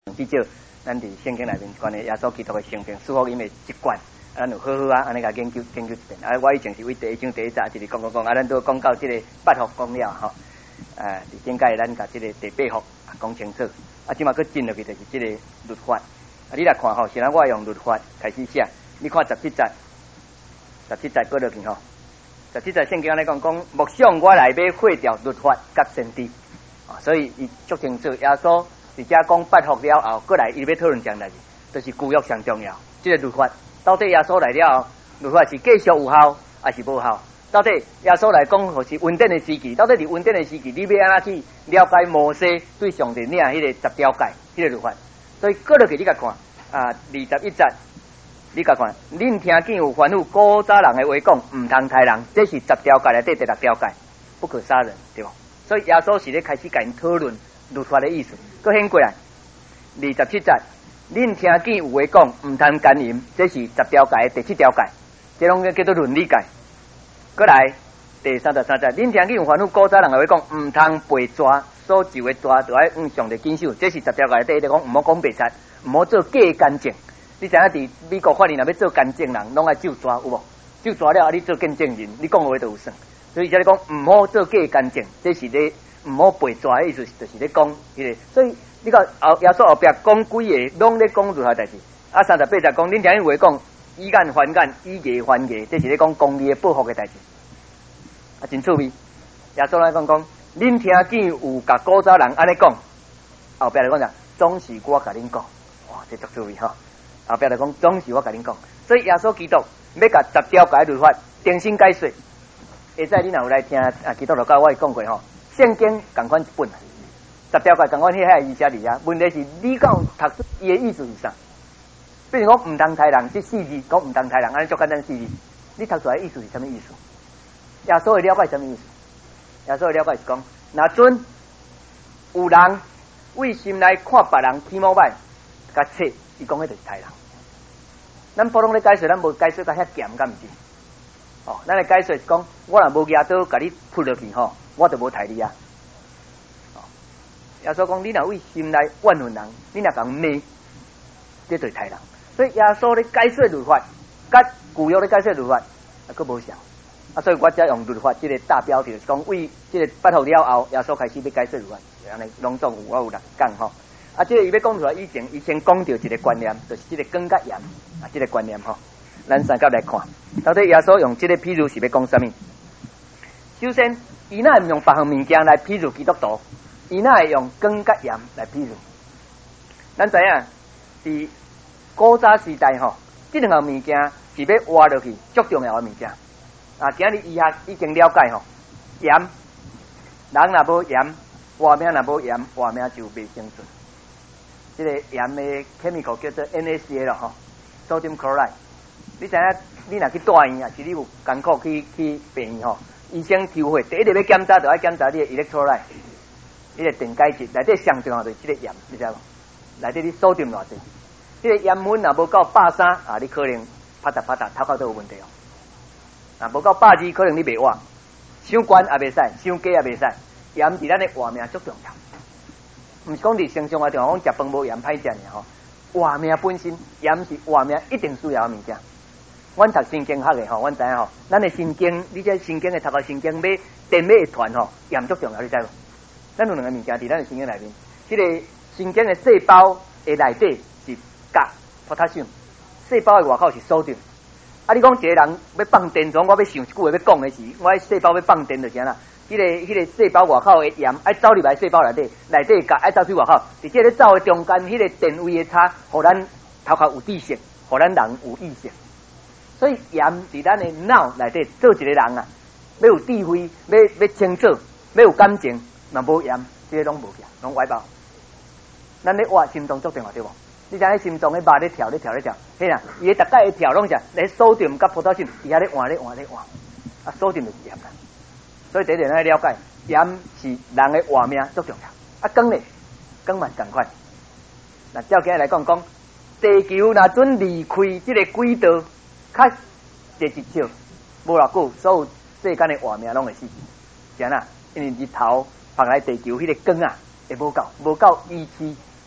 至少咱伫圣经内面关于耶稣基督的生平、四福音的一贯，咱有好好啊，安尼甲研究一遍。我以前是为第一章第一节就是讲，咱都讲到这个八福讲了吼。伫顶届咱甲这个第八福讲清楚，即马佫进落去就是这个律法。你来看吼，现在我用律法开始写，你看17节过落去吼。17节圣经来讲，莫想我来要废掉律法甲先知，所以伊足清楚。耶稣伫遮讲八福了后，过来伊要讨论啥代志，就是旧约上重要。这个律法到底耶稣来了后，律法是继续有效还是无效？到底耶稣来讲，或是恩典的时期，到底是恩典的时期，你要安怎去了解摩西对上帝领迄个10条诫，迄个律法？所以过落去你甲看21节。你甲看，恁听见有吩咐古早人的话讲，唔通杀人，这是10条诫内底第6条诫，不可杀人，对无？所以耶稣是咧开始甲因讨论律法的意思。佮掀过来，27节，恁听见有话讲，唔通奸淫，这是10条诫的第7条诫，这拢叫做伦理诫。佮来第33节，恁听见有吩咐古早人的话讲，唔通背蛇，所就的蛇就爱上帝谨守，这是10条诫的第1条讲，唔好讲白贼，唔好做假干净。你知影伫美国法院若要做干净人，拢爱咒蛇有无？咒蛇了，你做见证人，你讲话就有算。所以才咧讲唔好做假干净，这是咧唔好背蛇的意思，就是咧讲迄个。所以你看耶稣后壁讲几个，拢咧讲如何代志。38节讲，恁听伊话讲，以眼还眼，以牙还牙，这是咧讲公义的报复的代志。真趣味。耶稣来讲，恁听见有甲古早人安尼讲，后壁来讲啥？总是我甲恁讲，哇，这足趣味吼。后壁来讲，总是我甲恁讲，所以耶稣基督要甲10条诫律法重新解说。下载你若有来听基督徒教，我会讲过吼，圣经共款一本，10条诫共款遐意写伫遐。问题是你敢有读出伊的意思是啥？比如讲唔通杀人，这4字讲唔通杀人，安尼足简单4字，你读出来意思是啥物意思？耶稣会了解啥物意思？耶稣会了解是讲，若准有人为心内看别人起毛歹，甲切，伊讲迄就是杀人。咱普通咧解说，咱无解说甲遐咸，敢毋是？哦，咱咧解说是讲，我若无牙刀甲你扑落去吼，我就无杀你啊。哦，耶稣讲，你若为心内怨恨人，你若共骂，这就是杀人。所以耶稣咧解说律法，甲旧约咧解说律法，佫无像。所以我才用律法这个大标题，就是讲为这个8福了后，耶稣开始要解说律法，安尼拢总我有6讲吼。这个伊要讲出来以前，伊先讲到一个观念，就是这个光甲盐这个观念吼。咱三角来看，到底耶稣用这个譬如是要讲啥物？首先，伊哪会用别项物件来譬如基督徒？伊哪会用光甲盐来譬如？咱知影，伫古早时代吼，这两项物件是要活落去足重要的物件。今日医学已经了解吼，盐，人若无盐，活命若无盐，活命就袂生存。这个盐的 chemical 叫做 NaCl 吼 ，sodium chloride。你知影，你若去大医院，是你有艰苦去病院吼，医生抽血第一个要检查，就要检查你的 electrolyte， 你的电解质内底上重要就是这个盐，你知无？内底你 sodium 偌济，这个盐分若无到130，你可能啪嗒头壳都有问题哦。无到120，可能你袂活，伤悬也袂使，伤低也袂使。盐伫咱的活命足重要。毋是讲伫生活地方讲食饭无盐歹食尔吼，活命本身盐是活命一定需要的物件。阮读神经学的吼，阮知影吼，咱的神经，你这神经的读个神经要电要会传吼，盐足重要，你知无？咱有2个物件伫咱的神经内面，这个神经的细胞的内底是镉 potassium， 细胞的外口是 sodium。你讲一个人要放电，从我要想一句话要讲的是，我细胞要放电就是安啦。迄个细胞外口的盐爱走入来细胞内底镉爱走去外口，伫这个走的中间，迄个电位的差，互咱头壳有知识，互咱人有意识。所以盐伫咱的脑内底做一个人啊，要有智慧，要清楚，要有感情，若无盐，这个拢无起，拢歪爆。咱咧活心脏足重要对无？你知影心脏咧肉咧跳，嘿啦，伊咧逐摆会跳拢啥？咧锁定甲葡萄糖，伊遐咧换，锁定就是盐啦。所以第一点咱了解，盐是人的活命足重要。光咧，光嘛同款。那照今日来讲，地球若准离开这个轨道，较第一少，无偌久，所有世间的活命拢会死。是安那？因为日头放来地球迄个光啊，会无够，无够仪器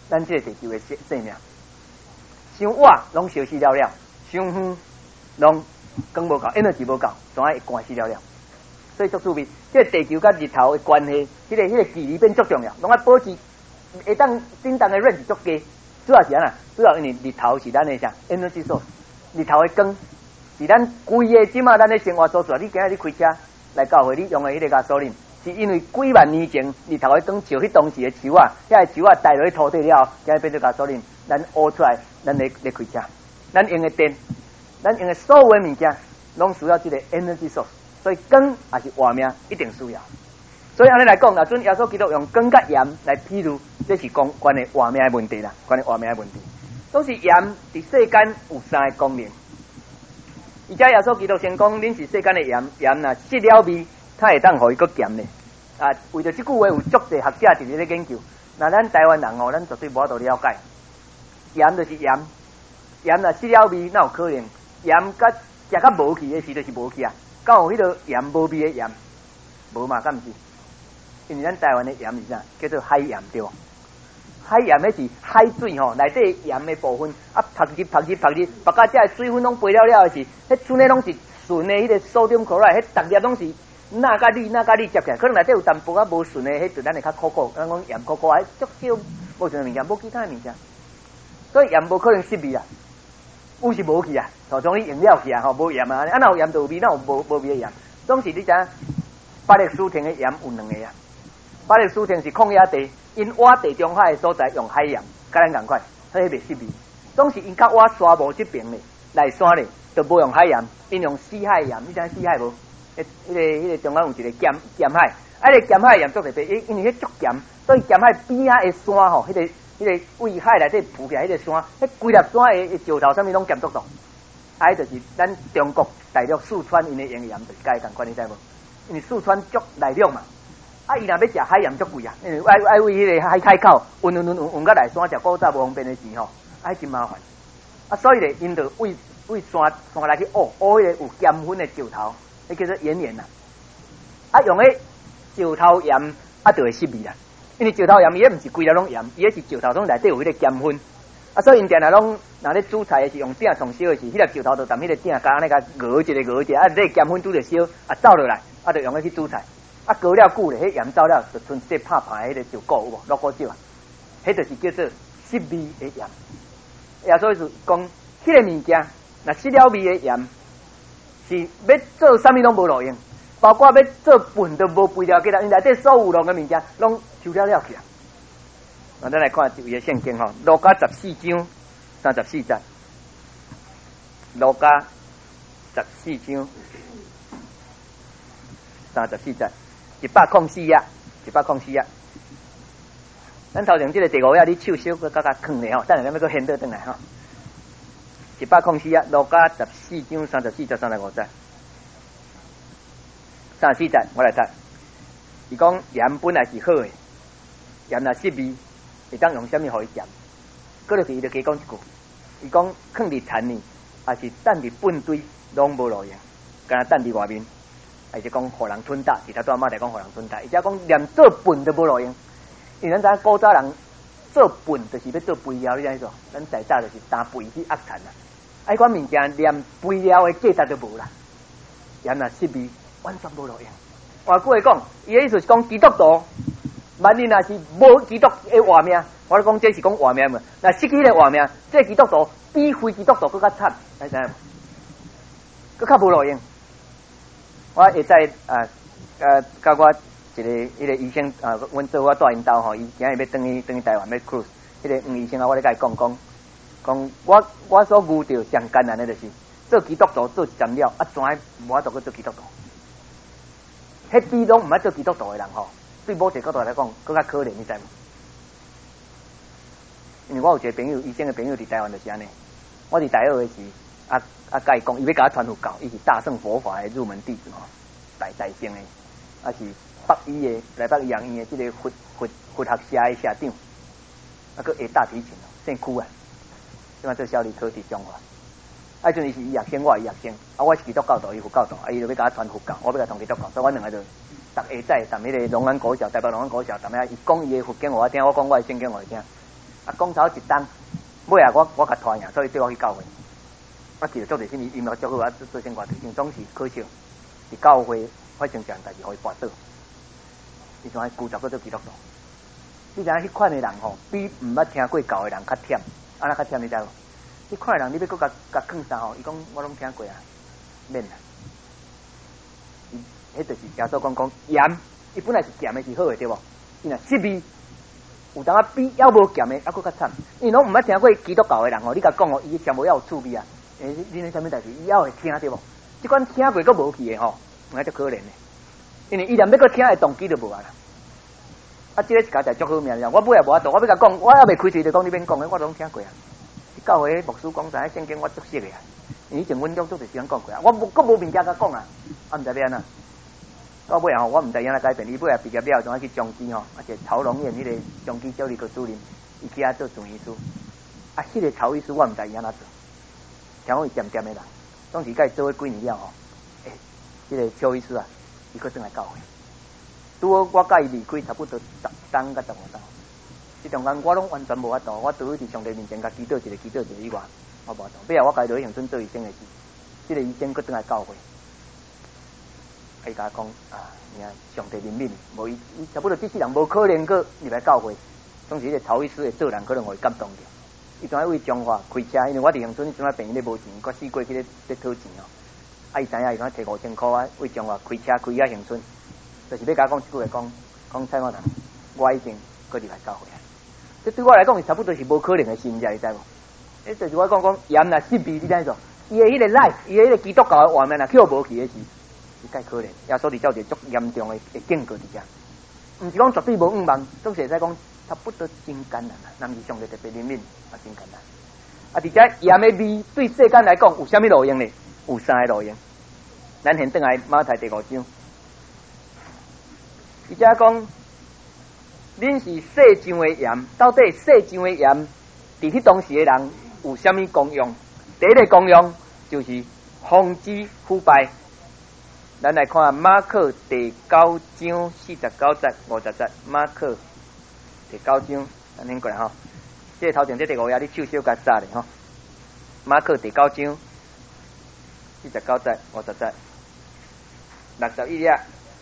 咱这个地球的生命。伤晚拢消失了了，伤远拢光无够，energy无够，总爱关死了了。所以足趣味，这个地球甲日头的关系，迄个距离变足重要，拢爱保持会当振动的 range 足低。主要是安那，主要因为日头是咱的啥 energy source， 日头的光是咱规个即马咱的生活所在。你今日你开车来教会，你用的迄个加索林，是因为几万年前日头的光照迄当时的树啊，遐个树啊带落去土地了后，今日变做加索林，咱挖出来，咱来开车，咱用的电，咱用的所有的物件，拢需要这个 energy source。所以光也是活命一定需要。所以安尼来讲，若准耶稣基督用光甲盐来譬如，这是讲关于活命的问题啦，关于活命的问题。都是盐伫世间有三个功能。而且耶稣基督先讲，恁是世间的盐，盐若失了味，它会当互伊搁咸呢。啊，为着即句话有足侪学者伫咧研究。那咱台湾人咱绝对无法度了解。盐就是盐，盐若失了味，哪有可能？盐甲食甲无去的时，就是无去啊。敢有迄个盐无味的盐？无嘛，敢毋是？因为咱台湾的盐是啥？叫做海盐对。海盐迄是海水吼，内底盐的部分啊，晒入，拔到这水分拢飞了的是，迄剩的拢是纯的迄个sodium chloride，迄逐粒拢是钠甲氯接起来，可能内底有淡薄啊无纯的，迄就咱会较苦，咱讲盐苦啊，足少无像物件，无其他的物件，所以盐无可能失味啊。有是无去啊，就从你用了去啊，吼无盐啊，哪有盐就有味，哪有无味的盐？总是你知影，巴勒斯坦的盐有两个啊。巴勒斯坦是矿野地，因挖地中海的所在用海盐，甲咱共款，迄袂失味。总是因较挖沙漠这边咧，内山咧，就无用海盐，因用死海盐。你知影死海无？迄个中间有一个咸海，啊，迄个咸海盐足特别，因为迄足咸，所以咸海边仔的山吼，迄个为海内底浮起来迄个山，迄规粒山的石头啥物拢咸足多。啊，迄就是咱中国大陆四川因的用盐就是甲伊共款，你知无？因为四川足内陆嘛，啊，伊若要食海盐足贵啊，因为爱为迄个海口运到内山食古早无方便的钱吼，啊，真麻烦。啊，所以咧，因就为山来去挖迄个有咸分的石头，迄叫做盐呐。啊，用迄石头盐啊，就会失味啦。因为石头盐伊迄毋是规粒拢盐，伊迄是石头中内底有迄个咸分。啊，所以因定定拢若咧煮菜的是用鼎从烧的是，迄粒石头就踮迄个鼎甲安尼甲熬一个，啊，这咸分拄着烧啊走落来，啊，就用来去煮菜。啊，熬了久咧，迄盐走了，就剩这拍拍迄个石膏有无？落果酒啊，迄就是叫做失味的盐。也所以是讲，迄个物件若失了味的盐，是要做啥物拢无路用，包括要做饭都无肥了几啦，因内底所有的物件拢收了去啊。咱来看一位圣经吼，路加14章34节，路加14章34节，104页。咱头前这个第5页，你手小个甲放咧吼，等下咱要搁掀倒转来吼。104页，路加14章34节35节，34节我来读。伊讲盐本来是好诶，盐若失味，会当用啥物互伊咸？过落去伊就加讲一句，伊讲放伫田里，还是等伫粪堆，拢无路用，干那等伫外面。而且讲互人吞大，其他都阿妈在讲互人吞大，而且讲连做粪都无路用。因为咱知古早人做粪就是要做肥料，你知影无？咱在早就是担肥去压田啦。啊，款物件连肥料的价值都无啦，盐若失味，完全无路用。换句话讲，伊的意思是讲基督徒，万一若是无基督的活命，我讲这是讲活命嘛。若失去了活命，这基督徒比非基督徒更较惨，你知影无？更较无路用。我会知甲我一个迄个医生阮做我带因兜吼，伊今日要转去台湾要 cruise， 迄个医生我咧甲伊讲，我所遇到上艰难的就是做基督徒做一站了，怎样无法度去做基督徒？迄比拢毋爱做基督徒的人吼，对某一个角度来讲，更较可怜，你知无？因为我有一个朋友，医生的朋友伫台湾就是安尼，我伫大二的时甲伊讲，伊要甲我传佛教，伊是大乘佛法的入门弟子吼，大生的，是北医的来北洋医的这个佛学社的社长，个会大提琴，姓区啊，即摆做小儿科伫中华。阵伊是医学生，我医学生，我是基督教徒，伊佛教徒，伊就要甲我传佛教，我要甲同基督教，所以我两个就逐下载踮迄个龙安国小，台北龙安国小，踮遐伊讲伊的佛经我听，我讲我的圣经我听。 讲头一档，尾啊我甲拖赢，所以对我去教会。我记得做者什么音乐足好啊，做生活因总是可惜，伫教会发生这样代志，互伊跋倒。伊像固执个做基督徒，你知影迄款的人吼，比毋捌听过教的人较忝，安那较忝你知无？迄款的人你要搁甲囥啥吼？伊讲我拢听过啊，免啦。迄就是耶稣讲盐，伊本来是咸的是好的对无？伊若失味，有当啊比还无咸的还搁较惨。因为拢毋捌听过基督教的人吼，你甲讲哦，伊全部还有趣味啊。你咧啥物代志，伊还会听对无？即款听过搁无去的吼，那就可怜的。因为伊连要搁听的动机都无啊啦。啊，即个是家在足好命的，我尾也无法度，我要甲讲，我还未开嘴就讲你免讲的，我拢听过啊。教会牧师讲啥圣经我足熟的啊，因为以前阮中做就时间讲过啊，我搁无物件甲讲啊，啊毋知要安怎。到尾吼，我毋知影怎改变。伊尾毕业了，仲要去中基吼，而且曹龙院迄个中基教育科主任，伊去遐做准医师。啊，迄个曹医师我毋知伊安怎做，听讲伊掂掂的人，当时甲伊做伙几年了吼，迄个邱医师啊，伊搁转来教会。拄好我甲伊离开差不多10档甲15档，即中间我拢完全无法度，我除去伫上帝面前甲祈祷一个以外，我无法度。尾啊，我家落去乡村做医生的时，即个医生搁转来教会。伊甲我讲啊，你看上帝怜悯，无伊差不多这世人无可能去入来教会，总是迄个曹医师的做人可能会感动着。伊怎啊为中华开车？因为我伫乡村，怎啊病院咧无钱，我4过去咧讨钱哦。啊，伊知影伊怎摕5000块啊，为中华开车开遐乡村，就是要甲我讲一句话，讲蔡某人，我已经搁入来教会啊。这对我来讲，差不多是无可能的心，你知无？迄就是我讲盐若失味，你知做？伊的迄个 life， 伊的迄个基督教的画面啊，扣无去的是。介可怜，耶稣伫照一个足严重的警告伫遮，毋是讲绝对无五万，总是会使讲差不多真艰难啊。若毋是上帝特别怜悯，啊真艰难。啊，伫遮盐的味对世间来讲有啥物路用呢？有3个路用。咱现转来马太第5章，伫遮讲，恁是世上的盐，到底世上的盐伫迄当时的人有啥物功用？第一个功用就是防止腐败。咱来看马可第9章49节、50节。马可第9章，咱念过来吼。这头前这第5页，你手小甲早咧吼。马可第9章49节、50节，61页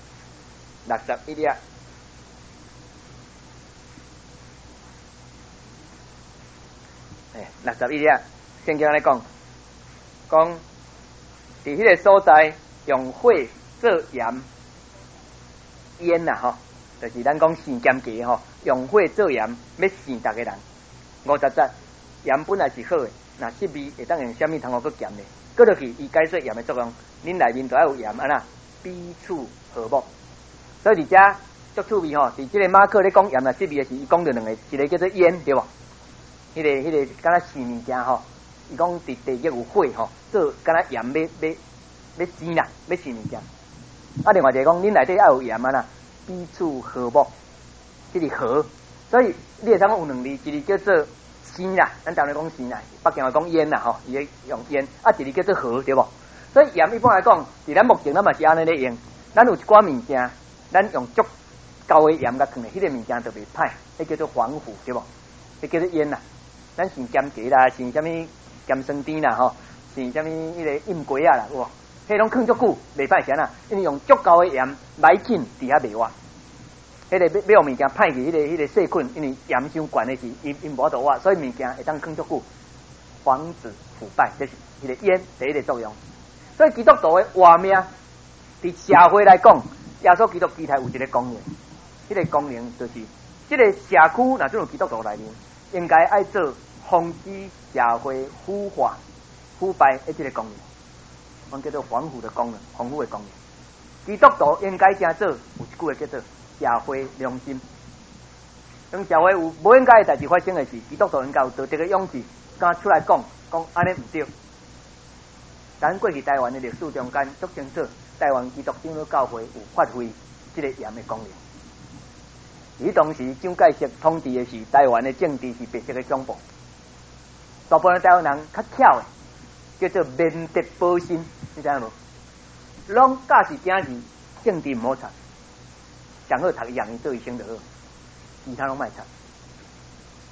，61页。61页，圣经咧讲伫迄个所在。用火做盐腌呐吼，就是咱讲生咸鸡吼，用火做盐要生逐个人。50节盐本来是好的，若失味会当用啥物通互佫咸咧？佫落去伊解说盐的作用，恁内面都要有盐安那彼此和睦。所以伫遮足趣味吼，伫即个马可咧讲盐若失味的时，伊讲着2个，一个叫做腌对无？迄个敢若生物件吼，伊讲伫地界有火吼，做敢若盐要生啦，要生物件。啊，另外一个讲，恁内底要有盐啊啦，彼此和睦，即是和。所以你会当讲有2字，一字叫做生啦，咱台湾讲生啦，北京话讲腌啦吼，伊咧用腌。啊，一字叫做和，对无？所以盐一般来讲，伫咱目前咱嘛是安尼咧用。咱有一寡物件，咱用足高的盐甲放咧，迄个物件就袂歹，迄叫做防腐，对无？迄叫做腌啦。咱生咸鸡啦，生啥物咸酸甜啦吼，生啥物迄个印鸡啊啦，有无？迄拢放足久，袂歹啥啦，因为用足够的盐来紧伫遐袂活。迄个要用物件歹去，迄个细菌，因为盐伤悬的是因无法度活，所以物件会当放足久，防止腐败，这是迄个烟第一个作用。所以基督徒的活命，伫社会来讲，耶稣基督基台有一个功能，迄个功能就是，即个社区若种有基督徒内面，应该爱做防止社会腐化、腐败的即个功能。我叫做防腐的功能，防腐的功能。基督徒应该正做，有一句话叫做社会良心。当社会有无应该的代志发生的时，基督徒应该有道德的勇气，敢出来讲安尼唔对。咱过去台湾的历史中间足清楚，台湾基督长老教会有发挥这个盐的功能。伊当时蒋介石统治的时，台湾的政治是白色的恐怖，大部分台湾人较巧的。叫做明德保身，你知影无？拢假是惊是政治唔好插，上好读医做医生就好，其他拢卖插。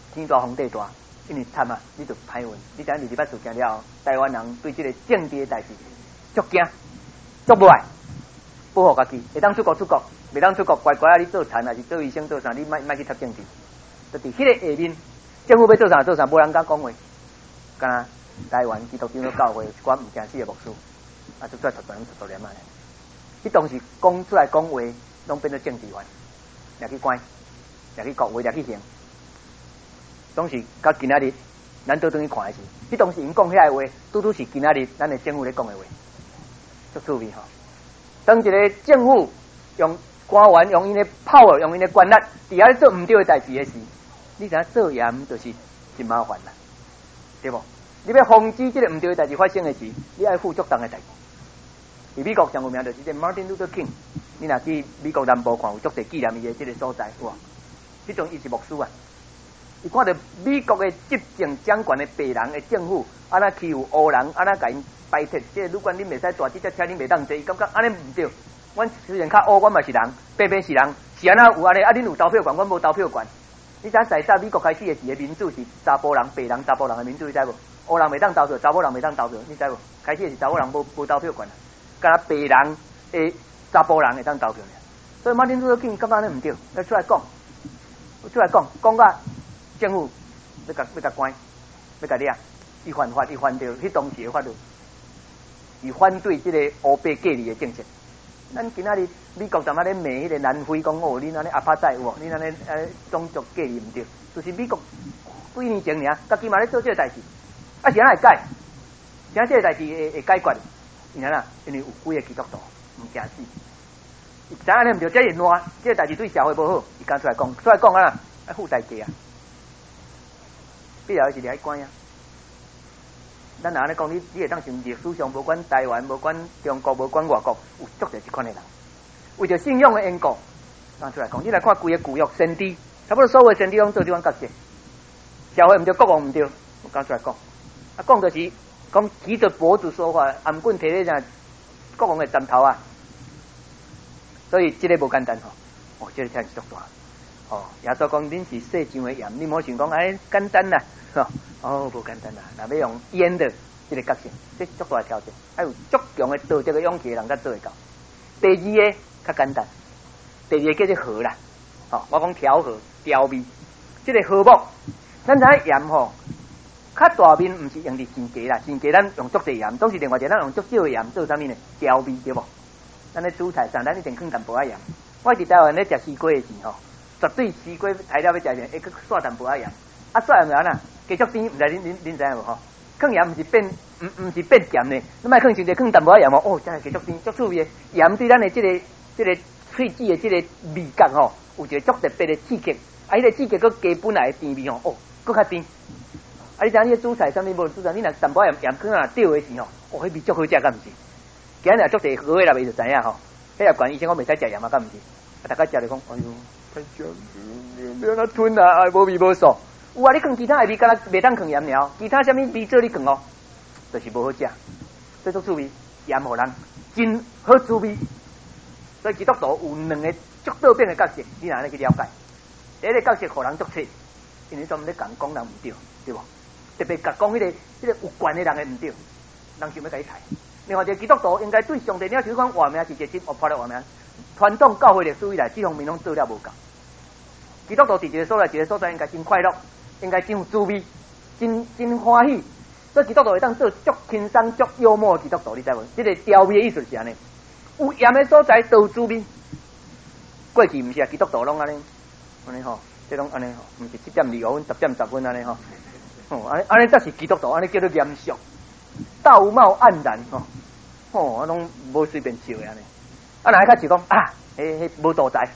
天大风地大，因为惨啊，你就歹运。你知影28事件了后，台湾人对这个政治的代志足惊、足无爱，保护家己，会当出国出国，袂当出国乖乖啊！你做田还是做医生做啥？你莫去读政治。就伫迄个下面，政府要做啥做啥，无人敢讲话。敢若台湾基督长老教会一寡毋惊死的牧师，啊，就出来突然啊！迄当时讲出来讲话，拢变做政治犯，掠去关，掠去国会，掠去刑。当时到今仔日，咱倒转去看的是，迄当时因讲遐个话，拄拄是今仔日咱的政府咧讲的话，足趣味吼。当一个政府用官员用因的 power 用因的权力，伫遐做毋对的代志的时，你知影做盐就是真麻烦啦，对无？你要防止这个毋对的代志发生的时，你爱负足重的代志。伫美国上有名就是这 Martin Luther King， 你若去美国南部看有足侪纪念伊的这个所在，有无？迄种伊是牧师啊，伊看到美国的执政掌权的白人的政府，安那欺负黑人，安那甲因摆脱，这个旅馆恁袂使大，这只车恁袂当坐，伊感觉安尼毋对。阮虽然较黑，阮嘛是人，白白是人，是安那有安尼？啊，恁有投票权，阮无投票权。你知在早美国开始的时的民主是查甫人、白人、查甫人的民主，你知无？黑人袂当投票，查某人袂当投票，你知无？开始的是查某人无投票权，敢若白人诶查甫人会当投票呢。所以马丁路德金感觉安尼毋对，要出来讲，讲甲政府要甲关，要甲掠，伊犯法，伊犯着迄当时的法律，伊反对即个欧北隔离的政策。咱今仔日美国站仔咧骂迄个南非讲哦，恁安尼阿帕仔有无？恁安尼种族隔离毋对，就是美国几年前尔，家己嘛咧做这个代志，啊是安会改？像这个代志会解决，因安因为有几个基督徒毋惊死，伊知安尼毋对，这是烂，这个代志对社会无好，伊敢出来讲啊，啊付代价啊，必要是来关啊。咱若安尼讲，你会当想历史上无管台湾、无管中国、无管外国，有足侪即款的人，为着信仰的缘故，拿出来讲。你来看规个旧约先知，差不多所有先知拢做这款角色。社会毋对，国王毋对，我讲出来讲。啊，讲就是讲提着脖子说话，颔棍摕咧啥，国王的枕头啊。所以这个无简单吼，哦，这个真是足大。哦，耶稣讲恁是世上的盐，你莫想讲哎简单啦。哦，无简单啦！若要用烟的这个角色，这是足大的挑战，还有足强的道德的勇气的人才做会到。第二个较简单，第二个叫做和啦，我讲调和、调味，这个和睦，咱知影盐吼，较大面毋是用伫真鸡啦，真鸡咱用足侪盐，总是另外一个咱用足少的盐做啥物呢？调味对无？咱咧煮菜上，咱一定放淡薄仔盐。我伫台湾咧食西瓜的时吼，绝对西瓜材料要食点，会去刷淡薄仔盐。啊，刷盐就安那，继续甜，毋知恁知影无吼？放盐毋是变咸呢，你莫放伤济，放淡薄仔盐哦，真系继续甜，足趣味的。盐对咱的这个喙齿的这个味觉吼，有一个足特别的刺激，啊，迄个刺激佮加本来的甜味吼，哦，佮较甜。啊，你知影你煮菜啥物无煮菜，你若淡薄盐放啊掉的时候，哦，迄味足好食，敢毋是？今日足侪好的人就知影吼，迄个管医生我袂使食盐啊，敢毋是？啊，大家食就讲，哎呦，太咸，不要那吞啊，无味无素。有啊，你放其他的味，敢若袂当放盐了，其他啥物味做你放哦，就是无好食。所以足趣味，盐互人真好滋味。所以基督徒有两个足多变的角色，你若安尼去了解。第一个角色互人足切，因为专门咧讲人毋对，对无？特别讲迄个有权的人的毋对，人想要甲伊杀。另外一个基督徒应该对上帝了像讲活命是一真活泼的活命，传统教会历史以来，这方面拢做了无够。基督徒伫一个所在应该真快乐。应该真有滋味，真欢喜，所以基督徒会当做足轻松、足幽默的基督徒，你知无？这个调味的意思是安尼，有盐的所在都有滋味。过去毋是啊，基督徒拢安尼吼，这拢安尼吼，毋是7.25分、10.10分安尼吼，安尼才是基督徒，安尼叫做严肃、道貌岸然吼，拢无随便笑的安尼。啊，哪较是讲啊，无道财，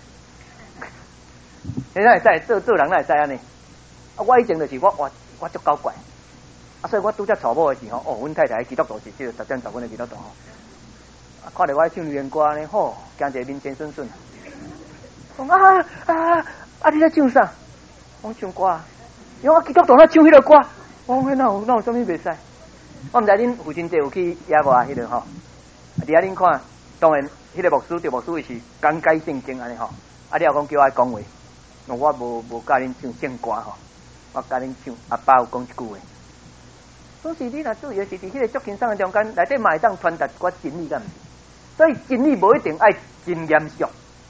哪会使做人哪会使安尼？啊！我以前就是我足搞怪，啊！所以我拄则娶某的时候，哦，阮太太基督徒是即个10.10分的基督徒吼，啊！看到我唱流行歌呢，吼，行一个面前顺顺，讲你咧唱啥？我唱歌，因为我基督徒咧唱迄个歌，我讲哪有啥物袂使？我毋知恁父亲节有去野外迄个吼，伫遐恁看，当然迄个牧师伊是讲解圣经安尼吼，啊！你又讲叫我讲话，我无教恁唱圣歌吼。 我甲恁唱，阿爸有讲一句话，总是你若注意的是伫迄个足轻松的中间，内底嘛会当传达一寡真理，敢毋是？所以真理无一定爱真严肃，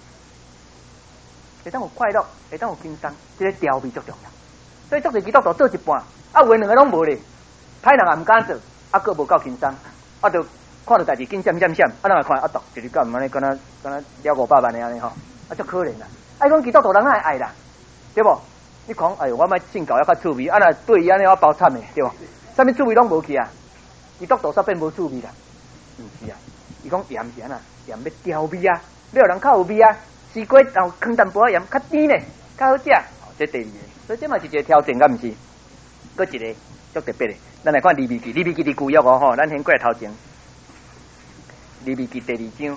会当有快乐，会当有轻松，这个调味足重要。所以足侪基督徒做一半，啊，有两个拢无咧，歹人也毋敢做，啊，佫无够轻松，啊，就看到代志紧闪闪闪，啊，人来看啊，一日干毋安尼，敢若了500万的安尼吼，啊，足可怜啦。爱讲基督徒人哪会爱啦，对无？你讲，哎呦，我莫信教要较趣味，啊，若对伊安尼我包惨的，对无？啥物趣味拢无去啊，基督徒煞变无趣味啦，毋是啊。伊讲盐是安那，盐要调味啊，要有人较有味啊，西瓜然后放淡薄仔盐，较甜呢，较好食。这第二个，所以这嘛是一个挑战，敢毋是？搁一个足特别的，咱来看利未记，利未记伫旧约哦吼，咱先过来头前。利未记第2章，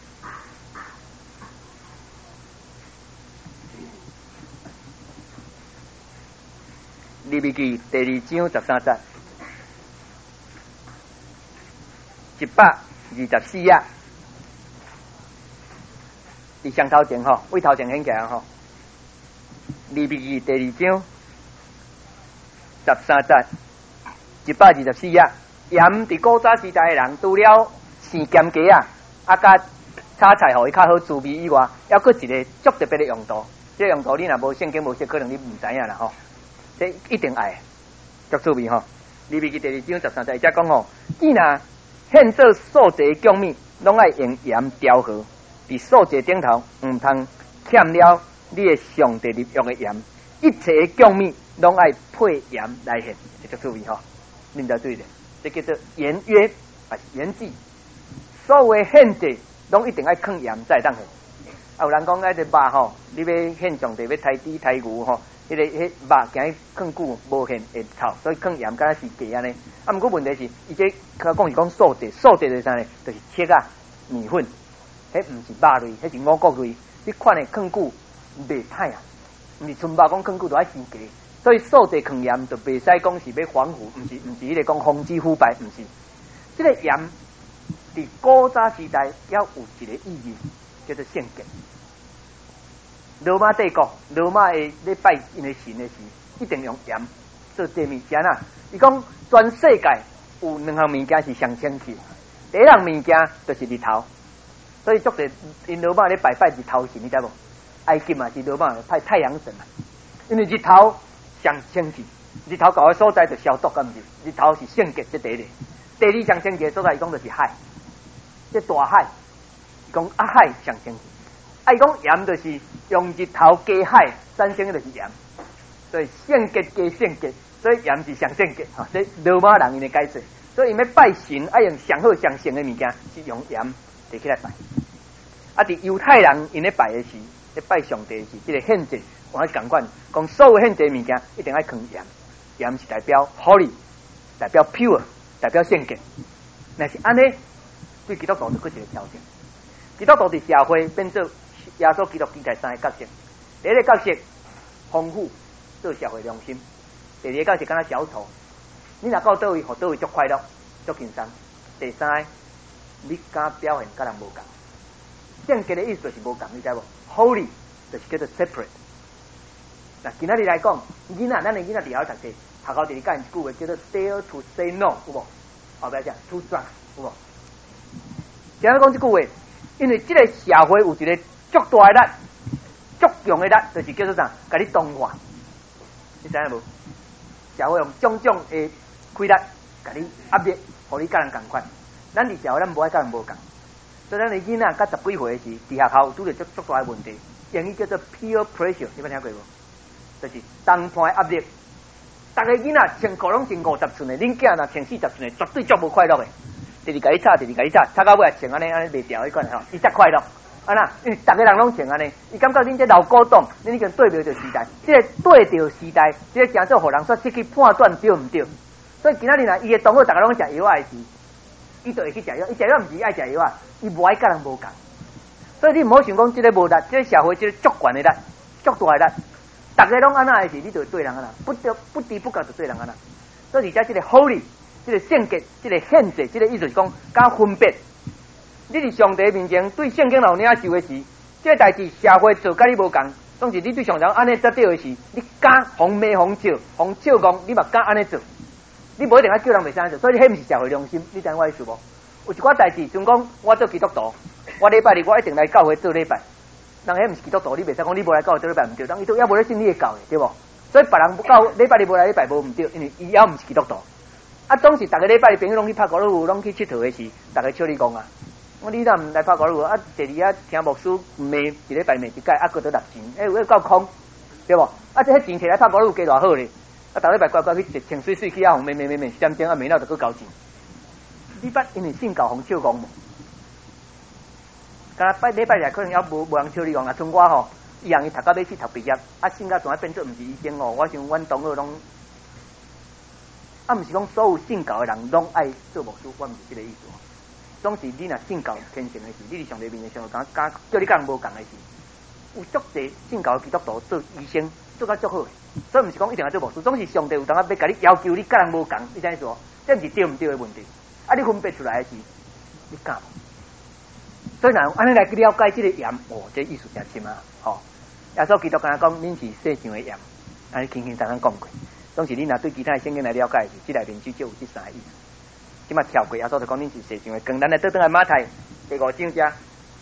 利未记第2章13节，124页，伫上头前吼，为头前显起来吼。利未记第2章13节，124页，盐伫古早时代的人，除了生咸鸡啊，甲炒菜互伊较好滋味以外，还佫一个足特别的用途。这个用途你若无圣经无识，可能你毋知影啦吼。这一定爱，足趣味吼。利未记第2章13节，才讲吼，既若献做素祭供物，拢爱用盐调和，伫素祭顶头毋通欠了你的上帝立用的盐，一切供物拢爱配盐来献，这足趣味吼。恁着注意咧，这叫做盐约啊，盐祭。所有的献祭拢一定爱放盐才会当献。啊，有人讲迄个肉吼，你要献上帝要杀猪杀牛吼，迄肉惊伊放久无献会臭，所以放盐敢若是假安尼。啊，毋过问题是，伊这讲是讲素祭，素祭就是啥呢？就是切啊、面粉，迄毋是肉类，迄是五穀类。你看的放久袂歹啊，毋是春肉讲放久就爱生鸡，所以素祭放盐就袂使讲是要防腐，毋是迄个讲防止腐败，毋是。这个盐伫古早时代要有一个意义，叫做圣洁。罗马帝国，罗马的咧拜因的神的时，一定用盐做祭物。是安那？伊讲全世界有2项物件是上清气，第一样物件就是日头，所以足侪因罗马咧拜日头神，你知无？埃及嘛是罗马拜太阳神嘛，因为日头上清气，日头到的所在就消毒，敢毋是？日头是圣洁，这第一个。第二上清气的所在，伊讲就是海，这大海，伊讲啊海上清气。伊讲盐就是用日头加海产生的就是盐，所以圣洁加圣洁，所以盐是上圣洁哈。这罗马人因的解释，所以因要拜神爱用上好上圣的物件，是用盐摕起来拜。啊，伫犹太人因咧拜的时，咧拜上帝的时，这个献祭，我共款讲所有献祭物件一定爱放盐，盐是代表 holy， 代表 pure， 代表圣洁。若是安尼，对基督徒就佫一个条件。基督徒伫社会变做耶稣基督期待3个角色，第一个角色丰富，做社会良心；第二个角色敢若小丑，你若到倒位，互倒位足快乐、足轻松；第三个，你敢表现甲人无共。圣洁的意思就是无共，你知无 ？Holy 就是叫做 separate。那今仔日来讲，囡仔，咱的囡仔伫校读册，学校伫教因一句话叫做 "Dare to say no"， 有无？后壁讲 "Too drunk"， 有无？怎样讲这句话？因为这个社会有一个足大的力、足强的力，就是叫做啥？甲你同化，你知影无？社会用种种的规律，甲你压力，互你甲人共款。咱伫社会，咱无爱甲人无共，所以咱的囡仔甲10几岁时，伫学校拄着足大的问题，英语叫做 peer pressure， 你捌听过无？就是同伴压力。逐个囡仔穿裤拢穿50寸的，恁囝若穿40寸的，绝对足无快乐的。直直甲你插，直直甲你插，插到尾穿安尼袂调迄款吼，伊才快乐。啊那，因为逐个人拢穿安尼，伊感觉恁这老古董，恁已经对袂着时代，这个对着时代，这个诚做互人煞失去判断对毋对。所以今仔日若伊的同学逐个拢食药的时，伊就会去食药。伊食药毋是爱食药啊，伊无爱甲人无共。所以你毋好想讲这个无力，这个社会这个足悬的力，足大的力，逐个拢安那的时，你就对人安那，不知不觉就对人安那。所以而且这个 holy。这个圣洁，这个限制，这个意思是讲，加分别。你伫上帝面前对圣经老领受的时，这个代志社会做甲你无共， 总是你对上人安尼才对的是，你敢红骂红笑红笑讲，你嘛敢安尼做，你无一定要叫人袂使安做，所以迄毋是社会良心，你知我意思无？有一寡代志，像讲我做基督徒，我礼拜日我一定来教会做礼拜，人迄毋是基督徒，你袂使讲你无来教会做礼拜毋对，人伊都也无咧信你的教的，对无？所以别人不教礼拜日无来礼拜无毋对，因为伊也毋是基督徒。啊，总是逐个礼拜日朋友拢去拍高尔夫，拢去佚佗的时，逐个笑你讲啊。我你若毋来拍高尔夫，啊，第二听牧师骂一礼拜骂一届，啊，搁倒纳钱，有够空，对无？啊，这钱摕来拍高尔夫加偌好咧，啊，逐礼拜乖乖去穿水水去啊，骂三点啊，骂了就搁交钱。你捌因为信教互笑讲无？敢若礼拜日可能还无人笑你讲啊，像我吼，伊人伊读到尾去读毕业，啊，信甲全变做毋是医生哦，我想阮同学拢，啊，毋是讲所有信教的人拢爱做牧师，我毋是这个意思。总是你若信教虔诚的事，你是上帝面前上甲叫你甲人无共的事，有足侪信教的基督徒做医生做甲足好的，所以毋是讲一定要做牧师，总是上帝有当要甲你要求你甲人无共，你知意思无？这毋是对毋对的问题，啊，你分别出来的是你敢无？所以若安尼来去了解这个盐，这意思真深啊！吼，耶稣基督敢讲，恁是世上的盐，安尼轻轻松松讲过。总是你若对其他的圣经来了解是，这内面只有这三个意思。即马跳过，耶稣就讲恁是世上的光。咱来倒转来马太第5章遮，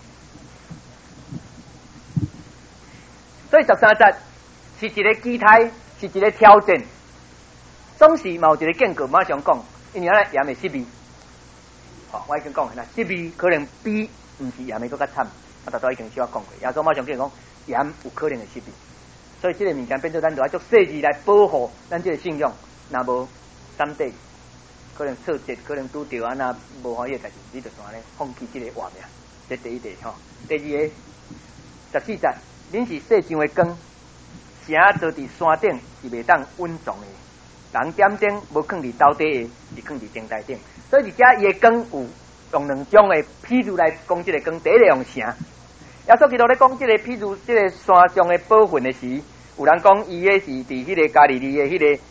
所以13节是一个期待，是一个挑战。总是嘛有一个警告，马上讲，因为咱盐的失味。哦，我已经讲啦，失味可能比毋是盐的更较惨。我大早已经小可讲过，耶稣马上叫讲盐有可能会失味。所以这个物件变做咱就要做细致来保护咱这个信仰，若无三地可能挫折，可能拄着啊那无欢喜的代志，你就怎咧放弃这个活命？这第一点吼。第二个14节，恁是世上的光，城坐伫山顶是袂当稳重的，人点灯无放伫斗底的，是放伫灯台顶。所以而家伊的光有用两种的譬如来讲这个光，第一个用城。耶稣基督咧讲，这个譬如这个山上的宝云的时，有人讲伊个是伫迄个加利利的迄个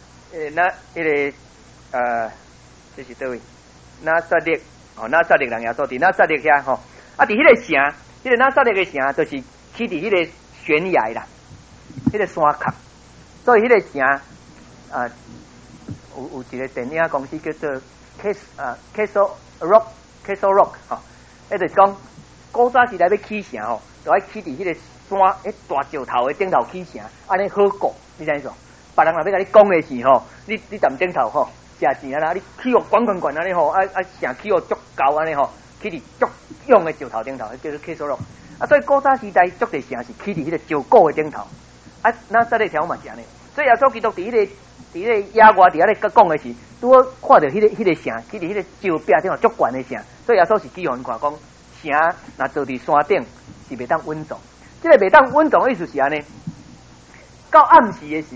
这是倒位？拿撒勒哦，拿撒勒人耶稣伫拿撒勒遐吼，啊，伫迄个城，迄个拿撒勒的城，就是起伫迄个悬崖啦，迄个山坎，所以迄个城有一个电影公司叫做Castle Rock 吼，迄就是讲。古早时代要起城吼，就爱起伫迄个山大石头的顶头起城，安尼好过，你知影无？别人若要甲你讲的是吼，你站顶头吼，食钱啊啦，你起哦滚安尼吼，城起哦足高安尼吼，起伫足勇的石头顶头，叫做 Castle Rock。啊，所以古早时代足侪城是起伫迄个石鼓的顶头，啊，那这个条嘛是安尼。所以耶稣基督伫迄个野外伫遐咧讲的是，拄好看到迄个城，起伫迄个石壁顶头足悬的城，所以耶稣是比互因看讲。城若坐伫山顶是袂当稳重，这个袂当稳重的意思是安尼。到暗时的时，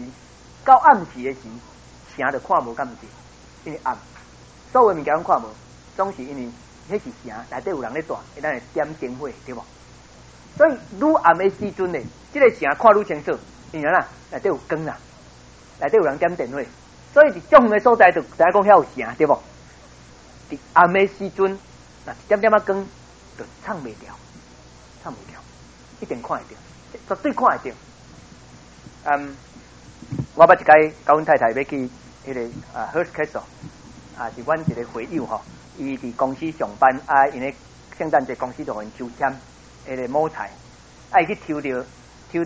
城就看无敢毋对，因为暗，所有物件拢看无，总是因为迄是城内底有人咧住，会当会点灯火，对无？所以愈暗的时阵咧，这个城看愈清楚，因为啦内底有光啦，内底有人点灯火，所以伫种的所在就知影讲遐有城，对无？伫暗的时阵，若一点点仔光。就藏袂掉，一定看会到，绝对看会到。我捌一摆甲阮太太要去迄个Hearst Castle，是阮一个会友吼，伊伫公司上班，因咧圣诞节公司就互因抽签，迄个摸彩，伊去抽着，伊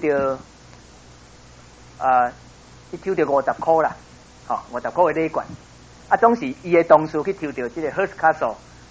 抽着50块啦，吼50块的礼券，总是伊的同事去抽着即个 Hearst Castle，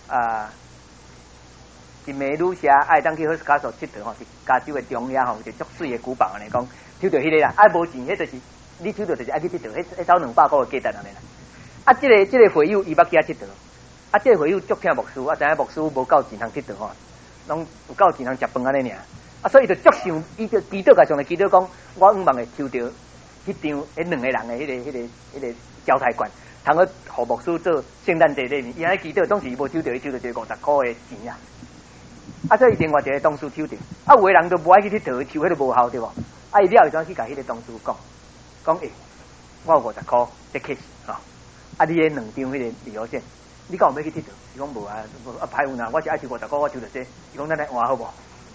是美女侠爱当去 Hearst Castle 佚佗吼，是加州的中央吼，就足水的古堡安尼讲，抽到迄个啦，无钱，迄就是你抽到就是爱去佚佗，迄走200块的价值安尼啦。这个会友伊捌去遐佚佗，这个会友足听牧师，知影牧师无够钱通佚佗吼，拢有够钱通食饭安尼尔，所以就足想，伊就祈祷甲上帝祈祷讲，我希望会抽到迄张2个人的迄个招待券，通去互牧师做圣诞节礼物，伊安尼祈祷，当时无抽到，伊抽到一个50块的钱啊。所以另外一个同事抽着，有个人都无爱去佚佗，抽迄个无效对无？伊了会怎去甲迄个同事讲，我有50块在 cash 吼，你迄2张迄个旅游券，你敢有要去佚佗？伊讲无啊，歹有呐，我是爱抽50块，我抽着这，伊讲咱来换好无？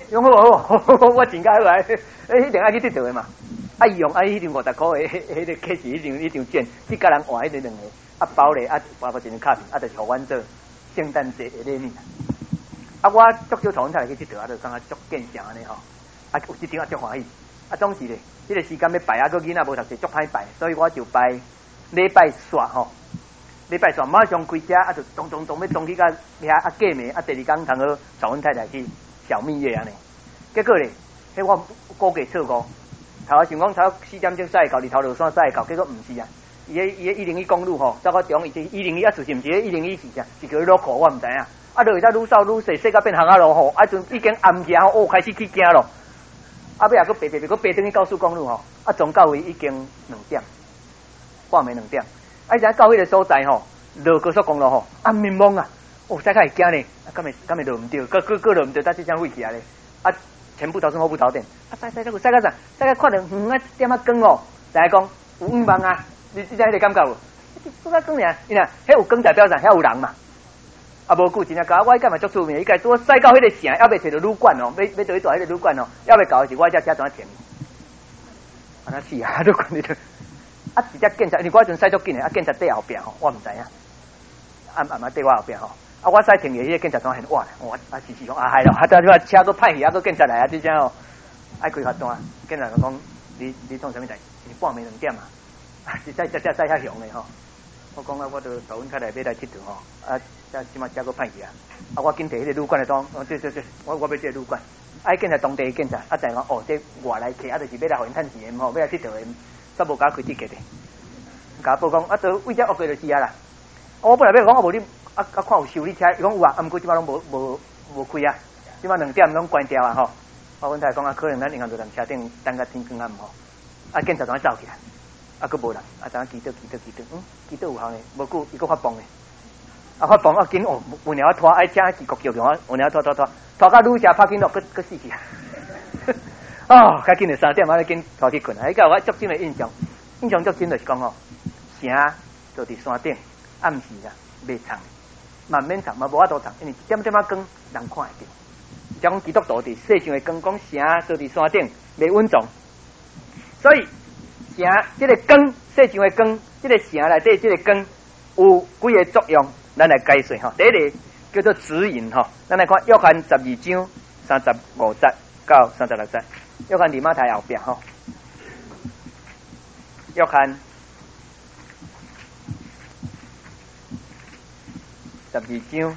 用好，我真介好来，一定爱去佚佗的嘛。啊用啊，迄张50块的，迄个开始迄张券，一家人换迄个两个，啊包咧啊，包一张卡片，啊就是互阮做圣诞节的礼物。啊，我足少台湾菜来去佚佗，啊就感觉足见诚安尼吼。啊有一张啊足欢喜，啊总是咧，迄个时间要拜啊，个囡仔无读册足歹拜，所以我就拜礼拜煞吼。礼拜煞马上开车，啊就咚咚咚要冲去甲遐啊过暝，啊第二天通好找阮太太去小蜜月安尼。结果咧，迄我估计错误。头我想讲，头4点钟才会到，日头落山才会到，结果毋是啊。伊个101公路吼，走到中，伊101啊，就是毋是101是啥？是叫路口，我毋知影。啊，就会使愈走愈细，细到变巷仔路吼，啊，阵已经暗去吼，开始去惊咯。啊，尾也佫爬转去高速公路吼，啊，从到位已经2点，半暝2点。啊，现在到迄个所在吼，落高速公路吼，暗迷蒙啊，再较会惊咧，啊，敢会落毋对，佫落毋对，搭即声废去啊咧，啊。前部头算后部头点，啊晒到啥？晒到看到远啊一点啊光哦，就来讲有远望啊，你知迄个感觉无？做啥光尔？你看，迄有光代表啥？遐有人嘛。啊，无久真正搞，我伊干嘛足出名？伊家做晒到迄个城，还未找到旅馆哦，要倒去住迄个旅馆哦，还未搞的是我只车怎停？啊那是啊，旅馆里头，啊直接警察，因为我迄阵晒足紧的，啊警察伫后壁吼，我毋知影，暗伫我后壁吼。啊！我使停个，迄个警察怎现哇！我啊，是讲啊，嗨咯，啊，再车佫歹去，啊，佫警察来啊，即种哦，爱开罚单。警察讲，你创啥物代志？是半暝2点啊，啊，是再遐凶的吼。我讲啊，我都找阮太太要来佚佗吼，啊，即马车佫歹去啊，啊，我紧摕迄个旅馆的单，对，我要这个旅馆。啊，警察当地警察，啊，但讲哦，这外来客啊，就是要来互因趁钱的吼，要来佚佗的，煞无甲开ticket的。甲我报讲，啊，都为遮恶过就是啊啦。我本来要讲，我无你。啊！看有修理车，伊讲有啊，毋过即摆拢无开啊，即摆2点拢关掉啊吼。我阮太太讲啊，可能咱银行就人车顶等甲天光暗吼。啊，警察怎走起来？啊，佫无人，啊，怎祈祷，祈祷有效呢？无久伊佫发崩呢。啊，发崩啊，紧哦，有鸟拖，爱请去国叫用啊，有鸟拖，拖到女车拍紧落，佫死去啊。哦，较紧就3点，啊，紧拖去困啊。伊甲我足深的印象足深就是讲吼，城就伫山顶，暗时啊，袂藏。慢免藏，嘛无法度藏，因为一点点啊光，人看会到。讲基督徒伫世上的光，讲城都伫山顶，袂稳重。所以城这个光，世上的光，这个城内底这个光有几个作用，咱来解说吼。第一个叫做指引吼，咱来看约翰12章35节到36节，约翰伫马太后壁吼，约翰。12章，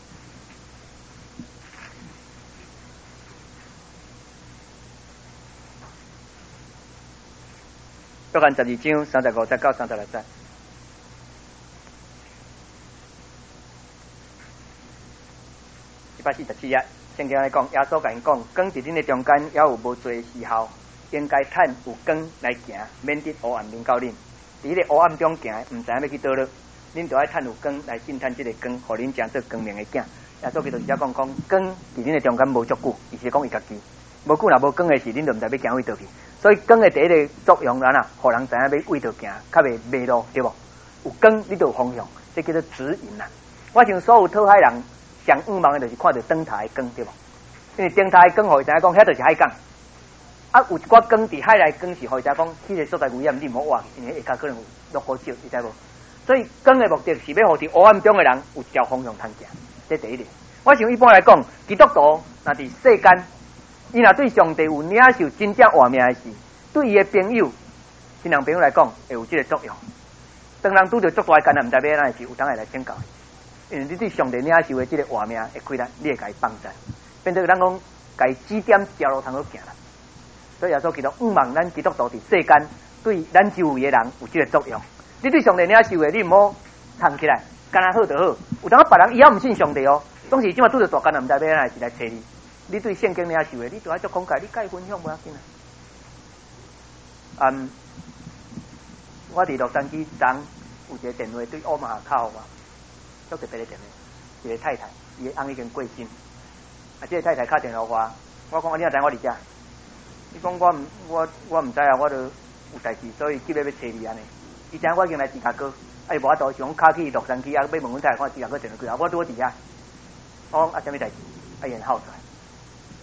约翰12章35節到36節。147頁，聖經來講，耶穌甲因講，光佇恁的中間，也有無多時候，應該趁有光來行，免得黑暗臨到恁。伫迄個黑暗中行，毋知影要去倒落。恁就爱趁有光来浸探这个光，互恁成做光明的囝。耶稣基督是讲光伫恁的中间无足久，伊是讲伊家己。无久若无光的时，恁就毋知要行位倒去。所以光的第一个作用啦，互人知影要位倒行，较袂迷路，对无？有光你就有方向，这叫做指引啦。我想所有讨海人上远望的，就是看到灯塔的光，对无？因为灯塔的光，互伊知影讲，遐就是海港。啊，有一寡光伫海内光是，互伊知影讲，迄个所在危险，你毋好活去，因为下骹可能有落雨少，你知无？所以光的目的是要互伫黑暗中的人有一条方向通行，这第一点。我想一般来讲，基督徒若伫世间，伊若对上帝有领受真正活命的事，对伊的朋友、亲人朋友来讲，会有这个作用。当人拄着足大的艰难，毋知要安怎事，有当会来拯救。因为你对上帝领受的这个活命会开力，你会甲伊帮助，变做咱讲甲伊指点一条路通好行啦。所以耶稣基督望咱基督徒伫世间，对咱周围的人有这个作用。你对上帝领受的，你毋好藏起来，干那好就好。有当别人伊也毋信上帝哦，总是即马拄着大艰难，毋知要安怎事来找你。你对圣经领受的，你就爱做讲解，你甲伊分享无要紧啊。我伫洛杉矶昨有一个电话对欧马敲我，足特别的电话，一个太太，伊的翁已经过身，啊，这个太太敲电话我讲你若知我伫遮，伊讲我毋知啊，我都有代志，所以急要找你安尼。以前我已经来芝加哥，啊，无法度想卡去洛杉矶啊，要问阮太太看芝加哥电话几啊，我拄好伫遐。我讲啊，啥物代志？啊，因耗出来。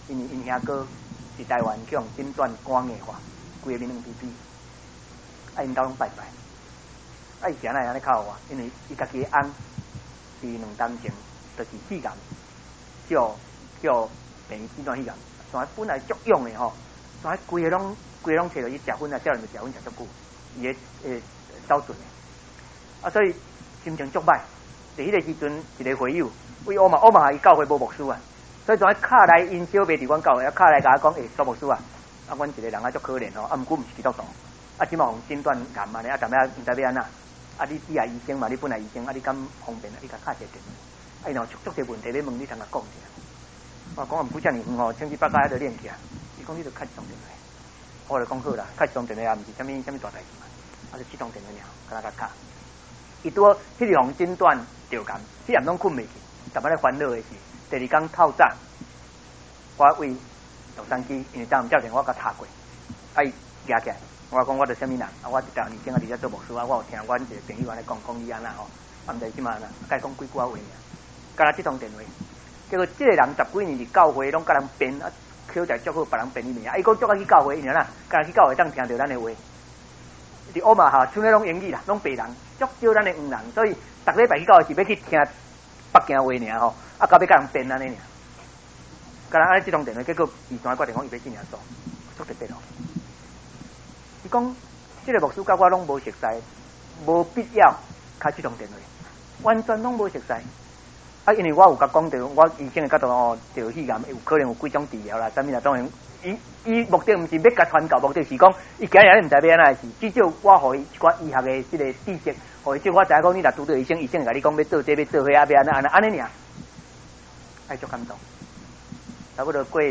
因遐哥是台湾去用诊断肝硬化，规个面两 PP， 因兜拢拜拜，伊是安尼靠我，因为伊家己的翁是2冬前就是肺癌，叫病院诊断肺癌，所以本来足勇的吼，所以规个拢摕落去食薰啊，叫人食薰食足久，伊的走准的，所以心情足歹。伫迄个时阵，一个会友为欧嘛伊教会无牧师啊，所以就敲来因小妹伫阮教会，敲来甲我讲，苏牧师啊，阮一个人足可怜吼，毋过毋是基督徒，即马互诊断癌安尼，但尾毋知要安怎，你也医生嘛，你本来医生，你敢方便？你甲敲一个电话，然后足侪问题要问你，通甲讲者。我讲毋过遮尔远吼，千七八甲迄个练起啊，伊讲你著敲一通电话，我就讲好啦，敲一通电话也毋是啥物大代志嘛，就7通电话尔，甲他敲。伊拄好迄日互诊断着癌，即暗拢困袂去，逐摆咧烦恼的是，第二天透早，我为洛杉矶，因为昨暗照电我甲查过，伊举起来，我讲我着啥物人，我一条年前伫遮做牧师，我有听阮一个朋友安尼讲伊安那吼，毋知即嘛安那，甲伊讲几句话尔，甲他即通电话，结果即个人10几年伫教会拢甲人编，口才足好，别人编伊名，伊讲足爱去教会，因为哪，甲去教会当听着咱的话。伫欧嘛哈，村里拢英语啦，拢白人，足少咱的黄人，所以逐礼拜去教会是要去听北京话尔吼，到尾甲人编安尼尔。甲人安尼即通电话，结果伊全决定讲伊要信耶稣，足特别咯。伊讲，即个牧师甲我拢无熟悉，无必要开即通电话，完全拢无熟悉。因为我有甲讲着，我医生的角度哦，着肺癌有可能有几种治疗啦，啥物啦，当然。伊目的毋是要甲传教，目的是讲伊今日毋知要安怎事，至少我互伊一寡医学的即个知识，互伊即我知影讲你若拄到医生，医生会甲你讲要做这要做迄要安尼尔，爱足感动。差不多过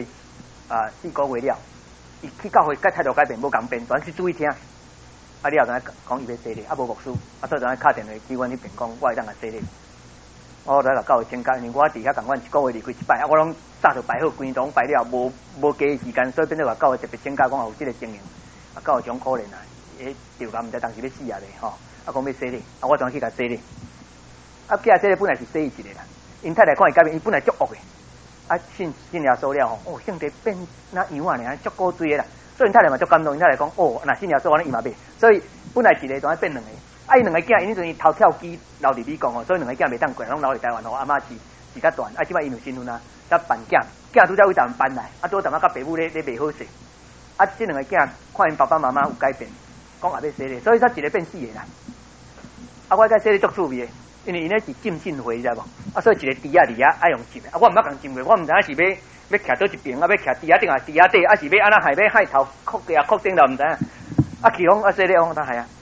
4个月了，伊去教会态度改变，无共变，全去注意听。你后头讲伊要洗礼，无牧师，所以就敲电话去阮迄边讲，我会当甲洗礼。我来甲教会请假，因为我伫遐共阮1个月离开1摆，我拢早就摆好，规年拢摆了，无加时间，所以变做甲教会特别请假，讲有即个情形，教会种可怜啊，着甲毋知当时要死啊咧吼，讲要洗礼，我专去甲洗礼，去甲洗礼本来是洗伊一个啦，因太太看伊改变，伊本来足恶的，信耶稣了吼，性格变那样啊尔，足古锥的啦，所以因太太嘛足感动，因太太讲若信耶稣安尼伊嘛袂，所以本来一个转变2个。伊2个囝，因迄阵伊偷跳机留伫美国吼，所以2个囝袂当过来，拢留伫台湾吼。阿妈是较大，即摆因有新婚啊，才办囝拄则为台湾搬来，拄淡仔甲爸母咧袂好势。即2个囝看因爸爸妈妈有改变，讲也要洗礼，所以才一个变4个啦。我甲洗礼足趣味的，因为因咧是浸信会，你知无？所以一个猪仔伫遐爱用浸的，我毋捌共浸过，我毋知影是要徛倒一边，要徛猪仔顶啊，猪仔底，是要安怎害头壳顶了，毋知影。去讲洗礼，我当系啊。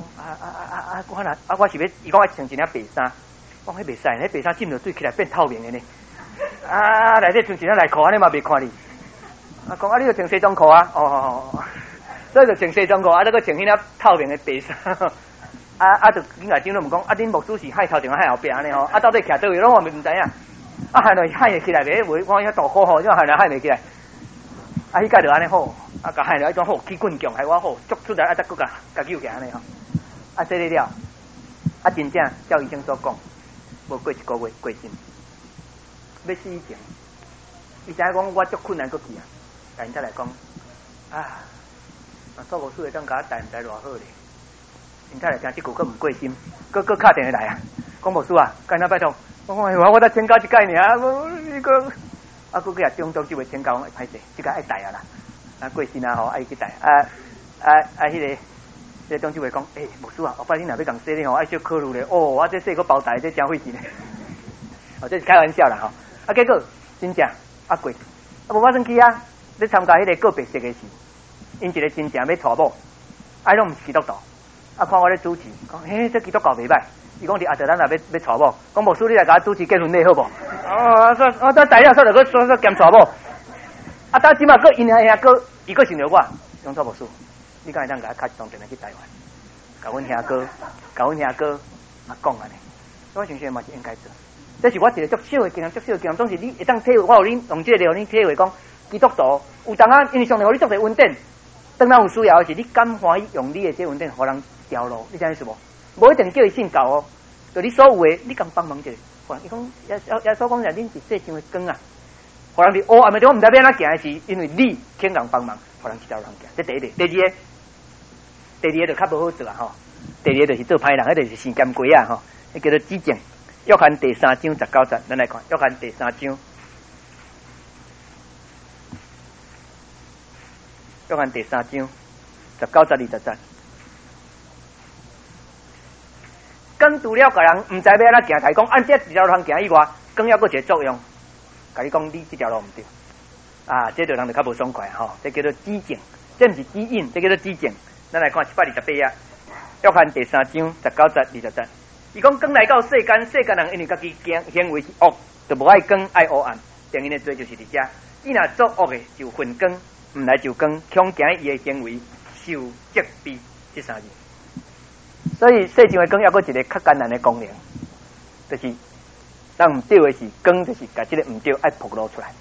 我是要，伊讲要穿一领白衫，我讲迄袂使，迄白衫浸落水起来变透明的呢。内底穿一领内裤，安尼嘛袂看你。讲你着穿西装裤啊？所以就穿西装裤，再搁穿迄领透明的白衫。就囡仔长拢毋讲，恁牧师是害头前害后壁安尼吼，到底徛倒位，拢我毋知影。害落害会起来袂？我遐大苦吼，怎害落害袂起来？迄届就安尼好，甲害落迄种好，气棍强害我好，捉出来再搁甲救起来安尼吼。洗礼了，真正照医生所讲，无过1个月过身。要死以前，伊知影讲我足困难，搁去啊。甲因才来讲，做牧师会当甲我带，毋知偌好咧。因才来听即句，搁毋过心，搁敲电话来啊，讲牧师啊，干那拜托，我才请教一届尔，伊个搁去啊中东就会请教，歹势，即个爱带啊啦，过身啊吼，爱去带迄个。这中就会讲，牧师啊，后摆你若要共洗礼吼，爱小考虑咧。我这洗个包带，这真费钱咧。这是开玩笑啦吼。结果真正过，无发生去啊。咧参加迄个个别式的事，因一个真正要娶某，拢毋是基督徒。看我咧主持，讲这基督教袂歹。伊讲伫阿德咱若要娶某，讲牧师你来甲我主持结婚礼好无？再大了说着搁兼娶某。到即马搁因遐搁伊搁想着我，讲做牧师。你敢会当甲我敲一通电话去台湾，甲阮兄哥讲安尼，我想想嘛是应该做。这是我一个足小的经验，总是你会当体会，我有恁用这个互恁体会讲，基督徒有当啊，因为上帝互你足侪稳定，当咱有需要的是，你敢欢喜用你的这稳定，互人调路，你知影意思无？无一定叫伊信教哦，就你所有的，你敢帮忙一下。伊讲耶稣讲，恁是世上的光啊， 互人伫黑暗的地方，毋知要安怎行的是，因为你请人帮忙，互人一条人行。这第一个，第二个就较无好做啊吼。第二个就是做歹人，迄就是生奸鬼啊吼，迄叫做指正。约翰第3章19节，咱来看约翰第3章。约翰第3章19节20节。光除了个人毋知要安怎行，但是讲按这一条路行以外，光还佫一个作用，甲你讲你这条路毋对，啊，这条人就较无爽快吼，这叫做指正，这毋是指引，这叫做指正。咱来看128页，约翰第3章19节20节，伊讲光来到世间，世间人因为家己行为是恶，就无爱光爱黑暗，定因的罪就是伫遮。伊若做恶的，就混光，毋来就光，强行伊的行为受责备，这3字。所以世上的光还佫一个较艰难的功能，就是咱毋对的是光，就是甲这个毋对爱暴露出来。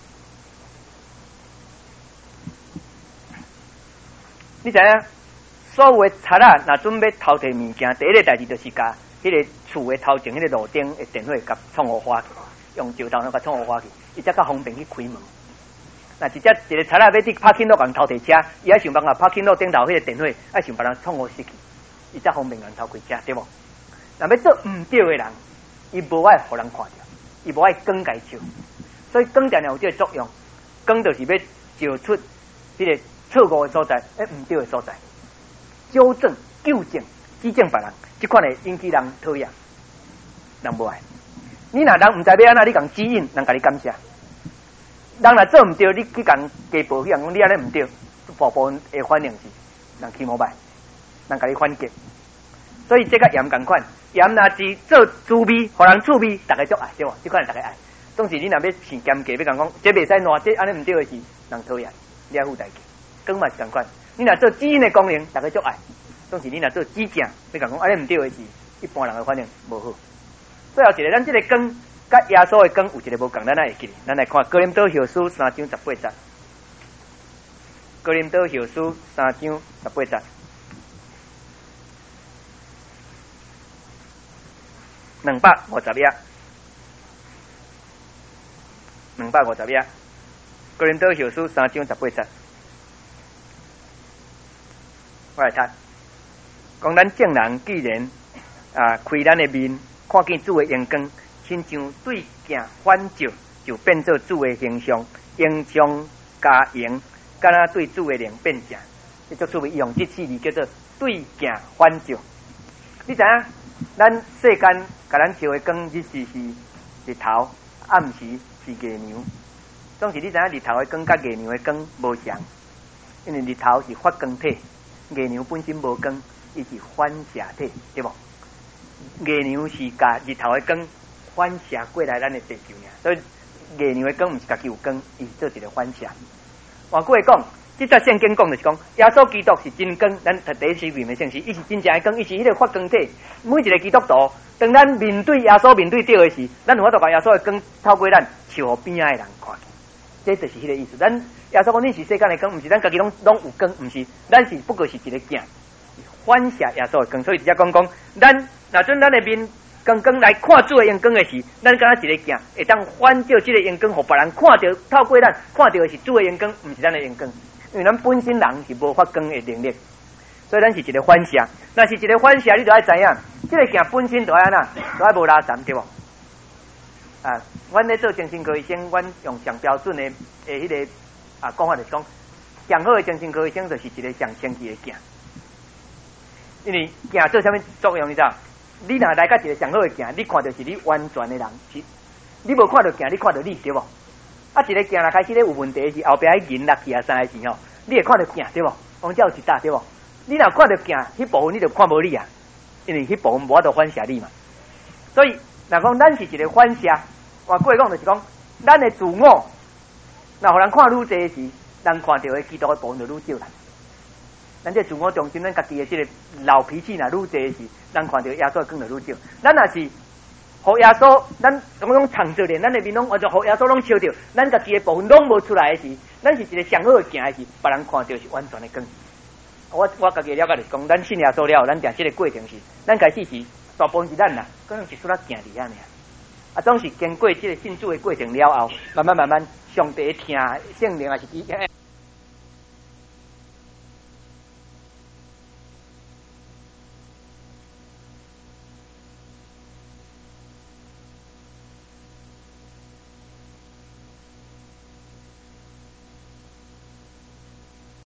你知影？所有的贼仔若准备偷摕物件，第一个代志就是甲迄个厝的头前迄个路顶的电火甲创互花去，用石头甲创互花去，伊才较方便去开门。那一个贼仔要去拍紧路共偷摕车，伊爱想办法拍紧路顶头迄个电火，爱想办法创互熄去。伊才方便人偷开车，对无？若要做毋对的人，伊无爱互人看到，伊无爱光家照，所以光定定有这个作用。光就是要照出这个错误的所在，毋对的所在，纠正、纠正、指正别人，这款会引起人讨厌，人无爱。你若人毋知要安怎，你共指引，人甲你感谢。人若做毋对，你去共家暴去人讲你安尼毋对，部分的反应是人起毛歹。人甲你反击，所以这个盐共款，盐若是做滋味，互人趣味，大家足爱，对无？这款大家爱。总是你若要生奸计，要讲这袂使烂，这安尼毋对的是人讨厌，你爱负代价。光嘛是共款，你若做指引的功能，大家足爱。总是你若做指正，要讲安尼毋对的是，一般人的反应无好。最后一个，咱这个光，甲耶稣的光有一个无共，咱会记。咱来看哥林多后书3章18节。哥林多后书3章18节。250页，250页，哥林多后书3章18节，我来读，讲咱正人既然开咱的面，看见主的荣光，亲像对镜反照，就变做主的形象，形象加型，敢若对主的灵变正。这做趣味用这4字叫做对镜反照。你知影？咱世间甲咱照的光，日时是日头，暗时是月亮。总是你知影日头的光甲月亮的光无相，因为日头是发光体，月亮本身无光，伊是反射体，对无？月亮是甲日头的光反射过来咱的地球尔，所以月亮的光毋是家己有光，伊是做一个反射。换句话讲，这则圣经讲就是讲，耶稣基督是真光，咱读第一时面的圣诗，伊是真正的光，伊是迄个发光体。每一个基督徒，当咱面对耶稣面对着的时，咱有法度把耶稣的光透过咱照边仔的人看见，这就是迄个意思。咱耶稣讲你是世间的光，毋是咱家己拢有光，毋是，咱是不过是一个镜，反射耶稣的光。所以直接讲，咱若准咱的面刚刚来看主的阳光的时，咱敢若一个镜，会当反照这个阳光，互别人看到，透过咱看到的是主的阳光，毋是咱的阳光。因为咱本身人是无发光的能力，所以咱是一个反射。若是一个反射，你就要知影，这个镜本身就爱安怎，就爱无拉残，对无？啊，阮咧做精神科医生，阮用上标准的迄个讲法就是讲，上好的精神科医生就是一个上清气的镜。因为镜做啥物作用？你知道？你若来甲一个上好的镜，你看到是你完全的人，是你无看到镜，你看到你，对无？啊，一个镜若开始咧有问题是后壁迄银落去啥的时候，你会看到镜对无？往照一搭对无？你若看到镜，迄部分你就看无你啊，因为迄部分无法度反射你嘛。所以，若讲咱是一个反射，换句话讲就是讲，咱的自我，若互人看愈济时，人看到的基督的部分就愈少啦。咱这自我中心，咱家己的这个老脾气若愈济时，人看到耶稣的光就愈少。咱若是互耶稣，咱拢藏着咧，咱的面拢完全互耶稣拢笑着，咱家己的部分拢无出来的时，咱是一个上好的镜的时，别人看到是完全的光。我家己了解就是讲，咱信耶稣了后，咱定这个过程是，咱开始是大部分是咱啦，可能是除了镜伫遐尔。 啊，总是经过这个信主的过程了后，慢慢，上帝听圣灵也是